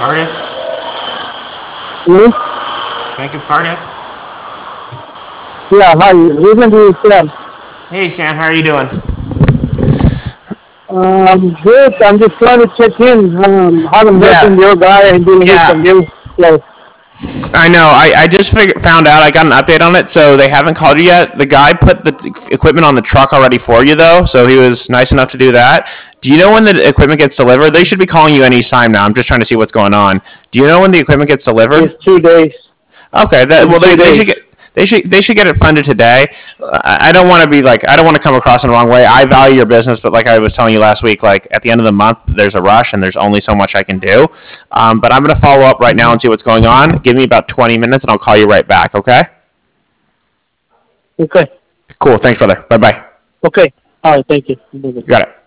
Cardiff? Hello? Bank of Cardiff? Yeah, hi. Recently, Sam. Hey, Sam, how are you doing? Good. I'm just trying to check in. Haven't heard from Yeah, your guy and dealing with some yeah. new flow. I know. I just found out. I got an update on it, so they haven't called you yet. The guy put the equipment on the truck already for you, though, so he was nice enough to do that. Do you know when the equipment gets delivered? They should be calling you any time now. I'm just trying to see what's going on. Do you know when the equipment gets delivered? It's 2 days. Okay. In Well, two they days. should get. They should get it funded today. I don't want to be like I don't want to come across in the wrong way. I value your business, but like I was telling you last week, like at the end of the month, there's a rush and there's only so much I can do. But I'm going to follow up right now and see what's going on. Give me about 20 minutes and I'll call you right back. Okay? Okay. Cool. Thanks, brother. Bye bye. Okay. All right. Thank you. Got it.